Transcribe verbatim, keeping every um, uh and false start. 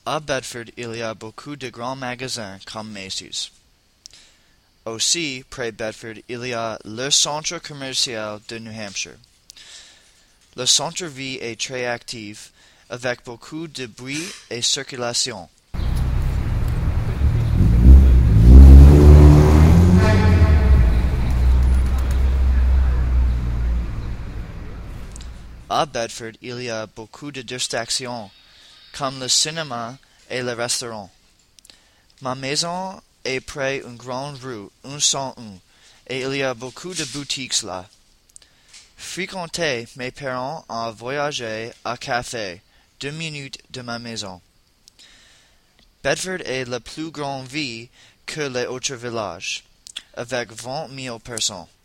À Bedford, il y a beaucoup de grands magasins comme Macy's. Aussi, près Bedford, il y a le centre commercial de New Hampshire. Le centre-ville est très actif, avec beaucoup de bruit et circulation. À Bedford, il y a beaucoup de distractions, comme le cinéma et le restaurant. Ma maison est près d'une grande rue, un cent un, et il y a beaucoup de boutiques là. Fréquenter mes parents en voyager à café, deux minutes de ma maison. Bedford est la plus grande ville que les autres villages, avec vingt mille personnes.